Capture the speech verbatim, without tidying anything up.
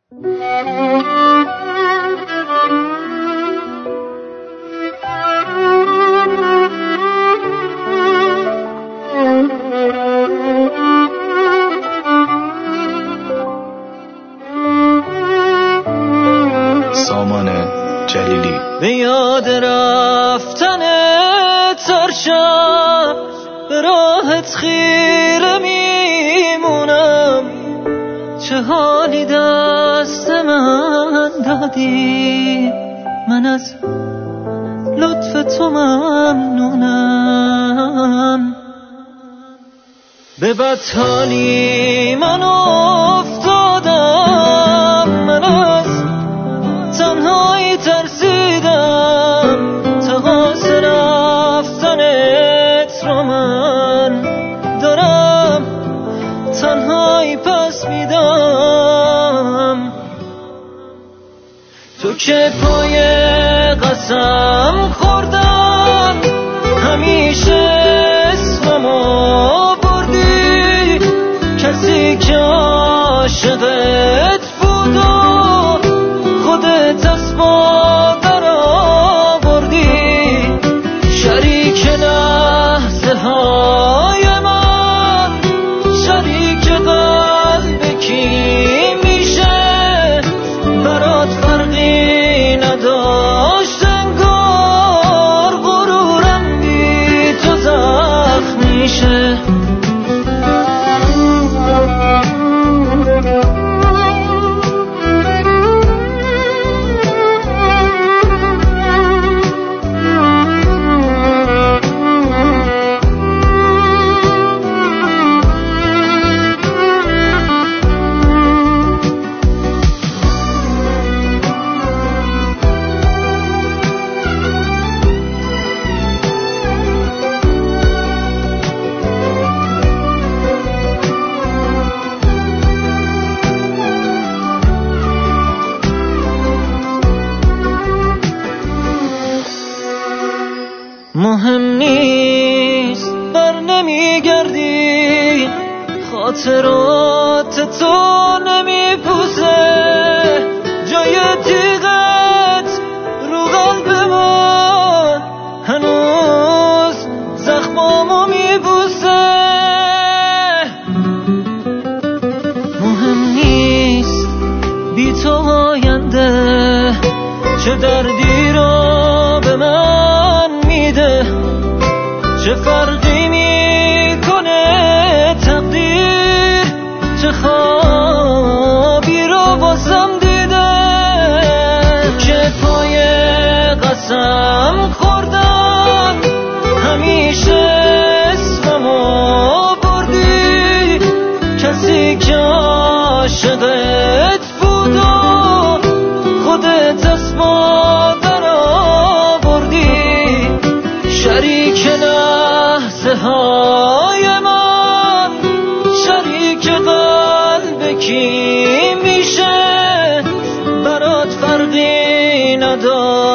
سامان جلیلی. به یاد رفتن ترشم به راحت خیره میمونم، چه حالی دست من دادی، من از لطف تو ممنونم. به بدحالی من افتادم، من از تنهایی ترسیدم، تقاص رفتنت رو من دارم تنهایی پس میدم. تو که پای قسم خوردم همیشه اسممو بردی، کسی که عاشقت بود و خودت از مادر آوردی، شریک لحظه های من، شریک قلب کی میشه، برات فرقی نداشت انگار، غرورم بی تو زخم میشه. مهم نیست بر نمیگردی، خاطرات تو نمیپوسه، جای تیغت رو قلب من هنوز زخمامو میبوسه. مهم نیست بی تو آینده چه دردی رو به من میده، چه فرقی میکنه تقدیر، چه خوابی رو واسم دیده. که پای قسم خوردم همیشه اسممو بردی، کسی که عاشقت بود و خودت از مادر آوردی، شریک لحظه های من، شریک قلب کی میشه، برات فرقی نداره.